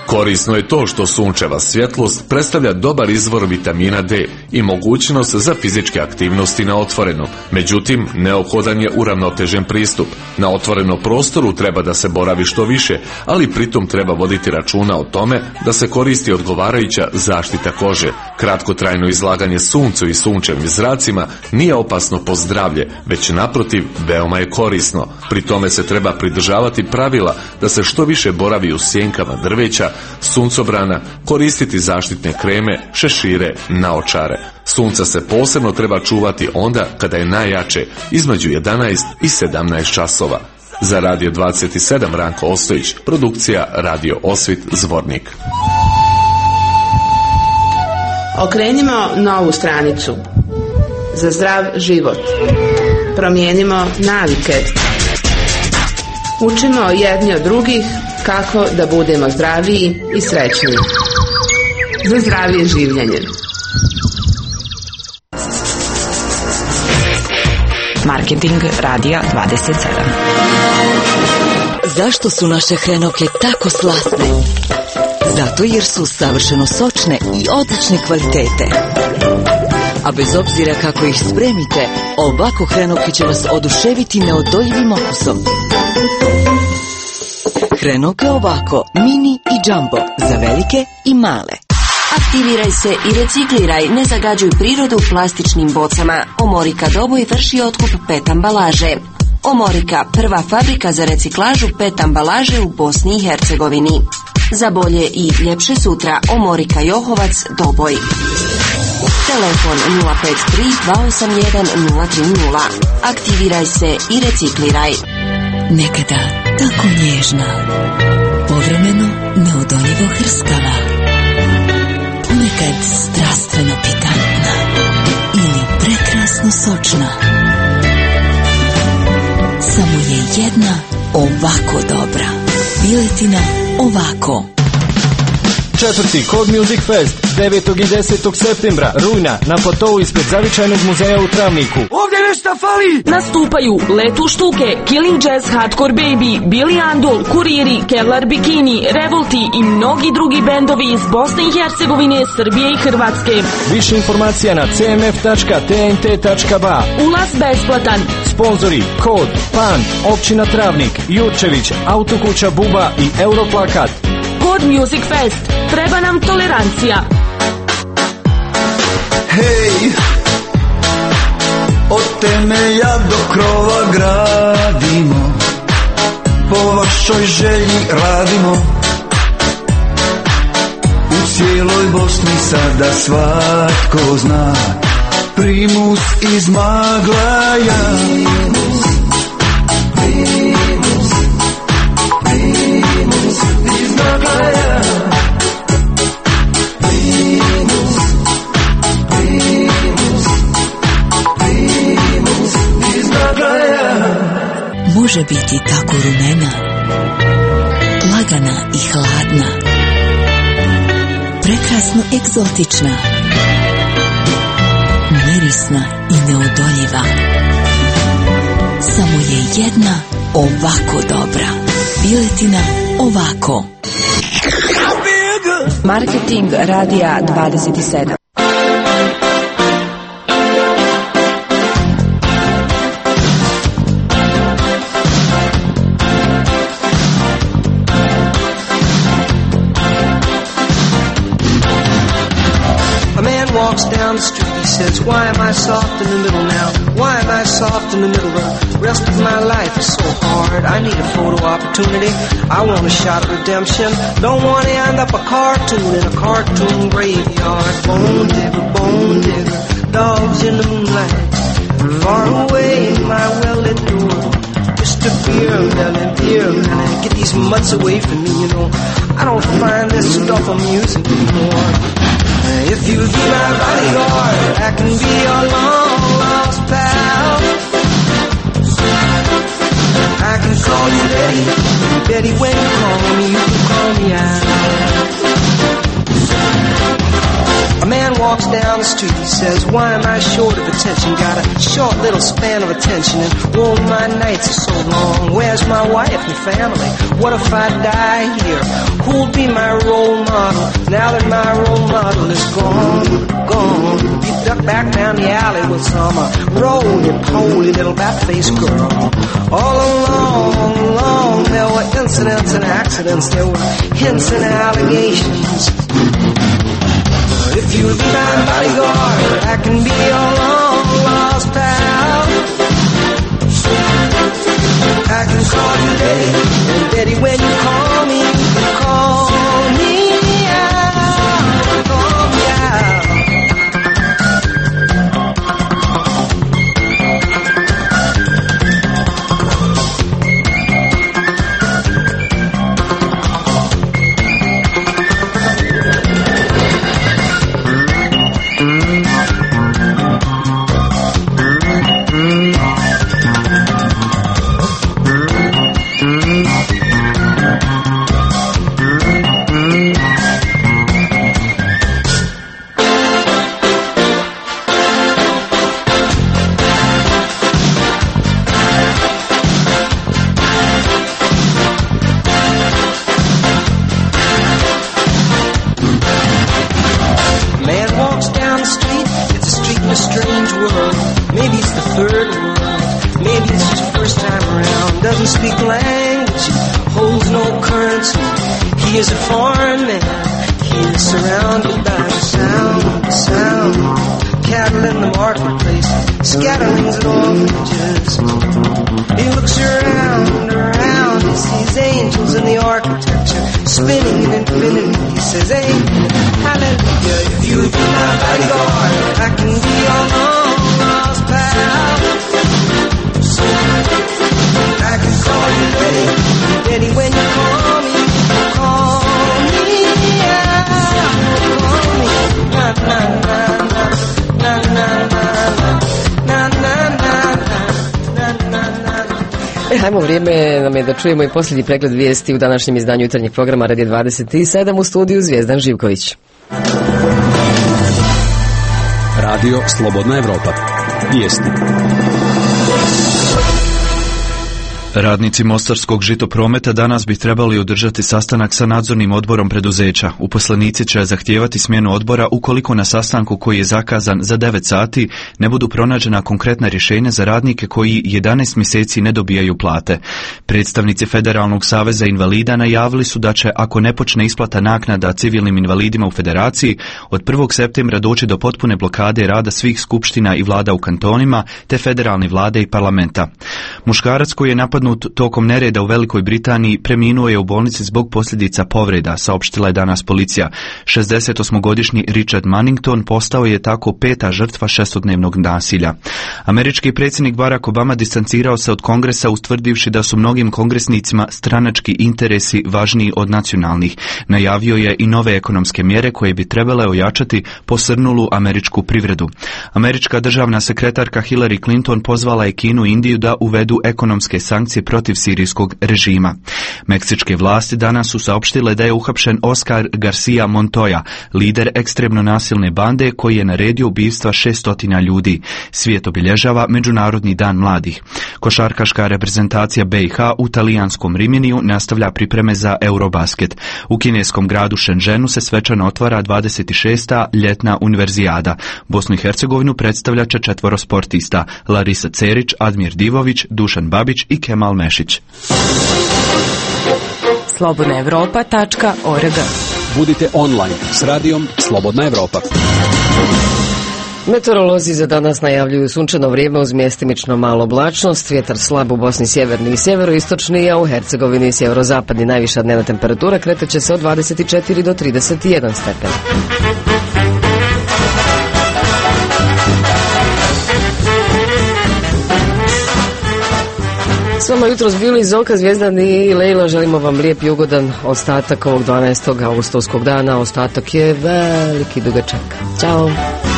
Korisno je to što sunčeva svjetlost predstavlja dobar izvor vitamina D i mogućnost za fizičke aktivnosti na otvorenom. Međutim, neophodan je uravnotežen pristup. Na otvorenom prostoru treba da se boravi što više, ali pritom treba voditi računa o tome da se koristi odgovarajuća zaštita kože. Kratkotrajno izlaganje suncu i sunčevim zracima nije opasno po zdravlje, već naprotiv veoma je korisno. Pri tome se treba pridržavati pravila da se što više boravi u sjenkama drveća, suncobrana, koristiti zaštitne kreme, šešire, naočare. Sunca se posebno treba čuvati onda kada je najjače, između jedanaest i sedamnaest časova. Za Radio dvadeset sedam Ranko Ostojić, produkcija Radio Osvit Zvornik. Okrenimo novu stranicu. Za zdrav život. Promijenimo navike. Učimo jedni od drugih kako da budemo zdraviji i srećniji. Za zdravije življenje. Marketing Radija dvadeset sedam. Zašto su naše hrenovke tako slatne? Zato jer su savršeno sočne i odlične kvalitete. A bez obzira kako ih spremite, ovako hrenovke će vas oduševiti neodoljivim okusom. Hrenovke ovako, mini i jumbo, za velike i male. Aktiviraj se i recikliraj, ne zagađuj prirodu plastičnim bocama. Omorika Doboj vrši otkup pet ambalaže. Omorika, prva fabrika za reciklažu pet ambalaže u Bosni i Hercegovini. Za bolje i ljepše sutra, Omorika Johovac Doboj. Telefon nula pet tri dva osam jedan nula tri nula. Aktiviraj se i recikliraj. Nekada tako nježna, povremeno neodoljivo hrskava, ponekad strastveno pikantna ili prekrasno sočna. Samo je jedna ovako dobra. Piletina ovako. Četvrti Code Music Fest devetog i desetog septembra rujna na platovu ispred Zavičajnog muzeja u Travniku. Ovdje nešto fali! Nastupaju Letu Štuke, Killing Jazz, Hardcore Baby, Billy Andol, Kuriri, Kevlar Bikini, Revolti i mnogi drugi bendovi iz Bosne i Hercegovine, Srbije i Hrvatske. Više informacija na c m f tačka t n t tačka b a. Ulaz besplatan. Sponzori Kod, Pan, Općina Travnik, Jurčević, Autokuća Buba i Europlakat. Code Music Fest. Treba nam tolerancija. Hej, od temelja do krova gradimo, po vašoj želji radimo. U cijeloj Bosni sada svatko zna Primus iz Maglaja. Primus, Primus iz Maglaja. Primus, Primus, Primus iz Maglaja. Može biti tako rumena, lagana i hladna, prekrasno egzotična, mirisna i neodoljiva. Samo je jedna ovako dobra. Piletina ovako. Marketing Radija dvadeset sedam. Walks down the street, he says, why am I soft in the middle now? Why am I soft in the middle? The rest of my life is so hard. I need a photo opportunity. I want a shot of redemption. Don't want to end up a cartoon in a cartoon graveyard. Bone digger, bone digger, dogs in the moonlight. Far away in my well-lit door. Mister Beer Melon, Beer Melon, get these mutts away from me, you know. I don't find this stuff amusing anymore. If you'll be my bodyguard, I can be your long-lost pal. I can call you Betty, Betty when you call me, you can call me out. A man walks walks down the street, he says, why am I short of attention? Got a short little span of attention, and oh, my nights are so long. Where's my wife and family? What if I die here? Who'll be my role model now that my role model is gone, gone? You duck back down the alley with some uh, roly-poly little bat-faced girl. All along, along, there were incidents and accidents, there were hints and allegations. If you'll be my bodyguard, I can be your long-lost pal. I can call you Daddy, and Daddy, when you call me, call me out, call me out. Speak language, holds no currency. He is a foreign man. He is surrounded by the sound, the sound. Cattle in the marketplace, scatterings and orphanages. He looks around, around. He sees angels in the architecture, spinning in infinity. He says, hey, hallelujah. If you be my bodyguard, I can be your long lost pal. I can call you Daddy, Daddy, when you call me, call me out, call me, na na na na na na na na na na. E, hajmo, vrijeme nam je da čujemo i posljednji pregled vijesti u današnjem izdanju jutarnjeg programa Radio dvadeset sedam, u studiju Zvijezdan Živković. Radio Slobodna Evropa. Vijesti. Radnici Mostarskog žitoprometa danas bi trebali održati sastanak sa nadzornim odborom preduzeća. Uposlenici će zahtijevati smjenu odbora ukoliko na sastanku koji je zakazan za devet sati ne budu pronađena konkretna rješenja za radnike koji jedanaest mjeseci ne dobijaju plate. Predstavnici Federalnog saveza invalida najavili su da će, ako ne počne isplata naknada civilnim invalidima u federaciji, od prvog septembra doći do potpune blokade rada svih skupština i vlada u kantonima, te federalne vlade i parlamenta. Muškarac koji je napad tokom nereda u Velikoj Britaniji preminuo je u bolnici zbog posljedica povreda, saopštila je danas policija. šezdesetosmogodišnji Richard Mannington postao je tako peta žrtva šestodnevnog nasilja. Američki predsjednik Barack Obama distancirao se od Kongresa ustvrdivši da su mnogim kongresnicima stranački interesi važniji od nacionalnih. Najavio je i nove ekonomske mjere koje bi trebale ojačati posrnulu američku privredu. Američka državna sekretarka Hillary Clinton pozvala je Kinu i Indiju da uvedu ekonomske sankcije protiv sirijskog režima. Meksičke vlasti danas su saopštile da je uhapšen Oscar Garcia Montoya, lider ekstremno nasilne bande koji je naredio ubijstva šeststotina ljudi. Svijet obilježava Međunarodni dan mladih. Košarkaška reprezentacija B i H u talijanskom Riminiju nastavlja pripreme za Eurobasket. U kineskom gradu Shenzhenu se svečano otvara dvadeset šesta ljetna univerzijada. Bosnu i Hercegovinu predstavlja će četvoro sportista: Larisa Cerić, Admir Divović, Dušan Babić i Kemal Mešić. slobodna evropa tačka org. Budite online s radijom Slobodna Evropa. Meteorolozi za danas najavljuju sunčano vrijeme uz mjestimično malo oblačnost, vjetar slab u Bosni sjeverni i sjeveroistočni, a u Hercegovini sjeverozapadni. Najviša dnevna temperatura kretat će se od dvadeset četiri do trideset jedan stepena. S vama jutros bili Zoka, Zvijezdan i Lejla. Želimo vam lijep i ugodan ostatak ovog dvanaestog augustovskog dana. Ostatak je veliki dugačak. Ćao!